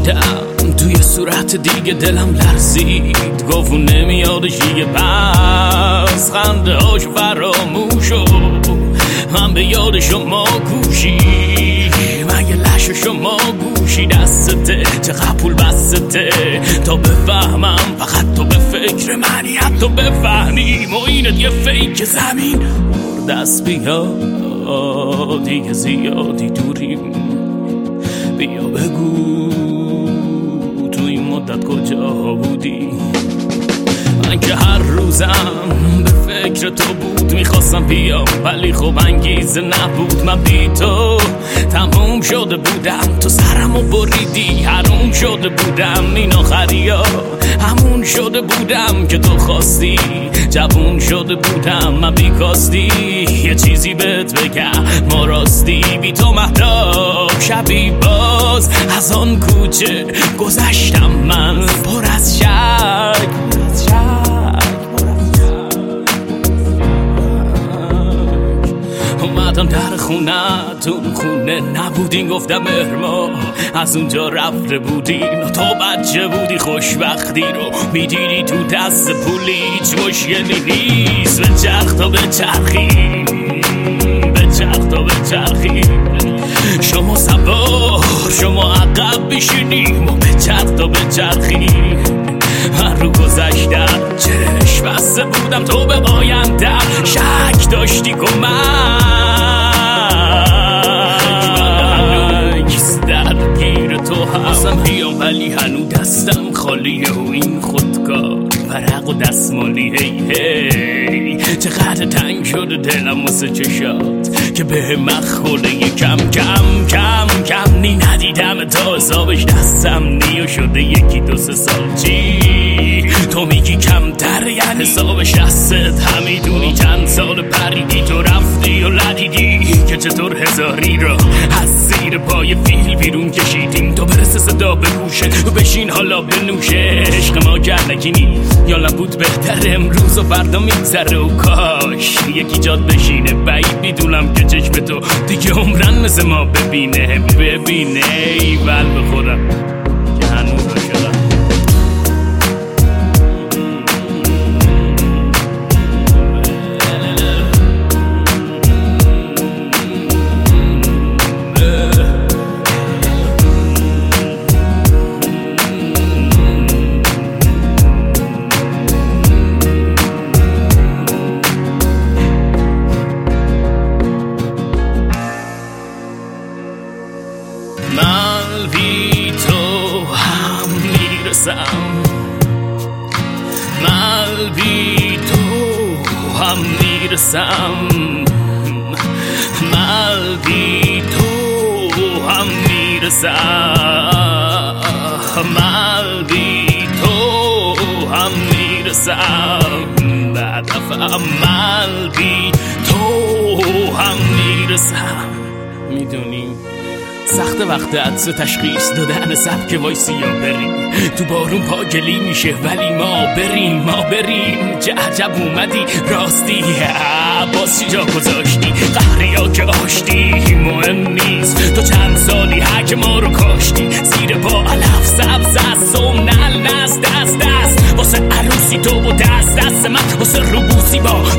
دیدم توی صورت دیگه دلم لرزید، گفت نمیادش دیگه پس خنده هاش فراموش و من به یاد شما کوشی، من یه لش شما گوشی دستته چقدر پول بسته تا بفهمم فقط تو به فکر منی، حتی بفهمی معینت یه فیک زمین دست بیا دیگه زیادی دوریم، بیا بگو تو این مدت کجا بودی. من که هر روزم به فکر تو بود، میخواستم بیام ولی خب انگیزه نبود. من بی تو تموم شده بودم، تو سرمو بریدی حروم شده بودم، این آخری ها همون شده بودم که تو خواستی، جوون شده بودم من بی کاستی. یه چیزی بهت بگم ما راستی بی تو مهتاب شبی باز از آن کوچه گذشتم من پر از شک اومدم در خونتون، خونه نبودین گفتم مهرما از اونجا رفته بودین، تو بچه بودی خوشبختی رو میدیدی تو دست پولی، هیچ مشکلی نیست به چرخ تا به چرخی، به چرخ تا به چرخی، شما سوار شما عقب بشینیم و به چرخ تا به چرخی. هر رو گذشتم چشم بسته بودم تو به آیندم شک داشتی کمک، درگیر تو هستم بیام ولی هنو دستم خالیه و این خودکار ورق و دستمالی هی چقدر تنگ شده دلم واسه چشات که به مخوره کم کم کم کم نی ندیدم تا حسابش دستم نیو شده یکی دو سه سال چی تو میگی کمتر یعنی حسابش دستت همیدونی چند سال پریدی تو رفتی و ندیدی که چطور هزاری را از زیر پای فیل بیرون کشیدیم تو برسه صدا به گوشه و بشین حالا بنوشه عشق ما گرنگینی یا نبود بهتر امروز و فردا میگذره و کاش یکی جاد بشینه بعید میدونم که چشم تو دیگه عمرن مثل ما ببینه ایول بخورم که هنوز را شدم. من بی تو هم میرسم، من بی تو هم میرسم، من بی تو هم میرسم، من بی تو هم میرسم، بعد من بی تو هم میرسم. میدونی سخت وقت عدس تشخیص دادن سبک وایسی یا بریم تو بارون پاگلی میشه ولی ما بریم چه عجب اومدی راستی باز چی جا گذاشتی قهریا که آشتی مهم نیست تو چند سالی هک ما رو کاشتی زیر پا علف سبز از سومنل نست دست واسه عروسی تو و دست من واسه روبوسی با